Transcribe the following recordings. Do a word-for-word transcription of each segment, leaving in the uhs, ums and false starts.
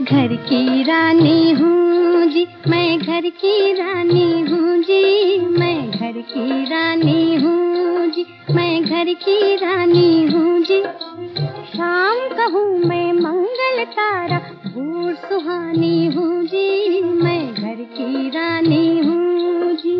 घर की रानी हूँ जी, मैं घर की रानी हूँ जी, मैं घर की रानी हूँ जी, मैं घर की रानी हूँ जी। शाम कहूँ मैं मंगल तारा, भोर सुहानी हूँ जी, मैं घर की रानी हूँ जी।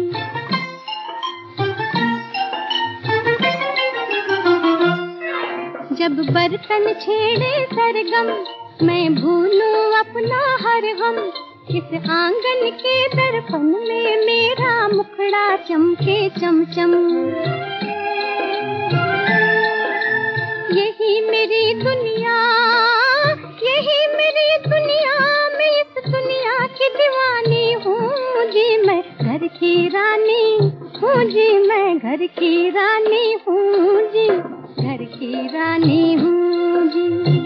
जब बर्तन छेड़े सरगम, मैं भूलूं अपना हर गम। इस आंगन के दर्पण में मेरा मुखड़ा चमके चमचम। यही मेरी दुनिया, यही मेरी दुनिया, मैं इस दुनिया की दीवानी हूँ जी, मैं घर की रानी हूँ जी, मैं घर की रानी हूँ जी, घर की रानी हूँ जी।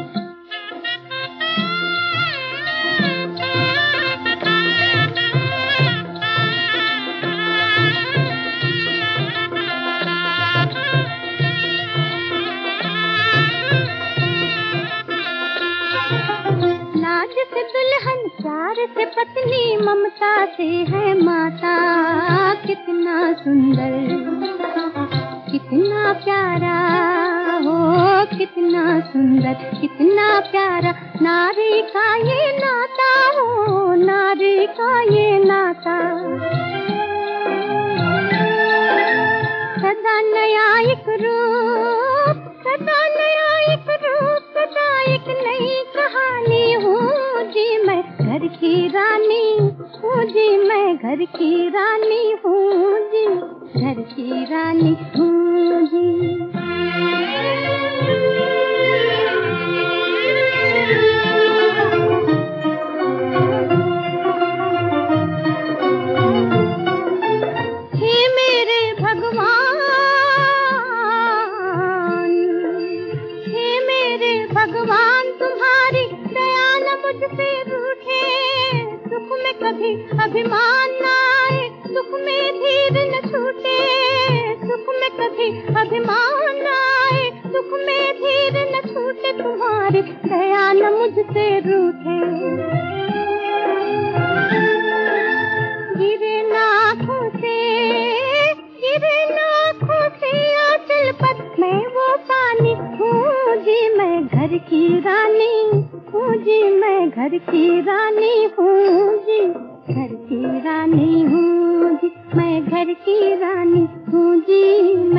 लाज से दुल्हन, प्यार से पत्नी, ममता से है माता। कितना सुंदर, कितना प्यारा हो, कितना सुंदर, कितना प्यारा नारी का ये नाता हो, नारी का ये नाता। सदा नया एक रूप, सदा नया एक रूप, सदा एक नई कहानी हूँ जी, मैं घर की रानी हूँ जी, मैं घर की रानी हूँ जी, घर की रानी हूँ जी। हे मेरे भगवान, हे मेरे भगवान, तुम्हारी दया न मुझसे रूठे। सुख में कभी अभिमान न आए, सुख में धीर न छूटे। सुख में कभी अभिमान न आए, सुख में धीर न छूटे। तुम्हारी दया न मुझसे रूठे। गिरे नाखों से, गिरे नाखों से आंचल पर मैं वो पानी हूँ जी, मैं घर की रानी हूँ जी, मैं घर की रानी हूँ जी, घर की रानी हूँ जी, मैं घर की रानी हूँ जी।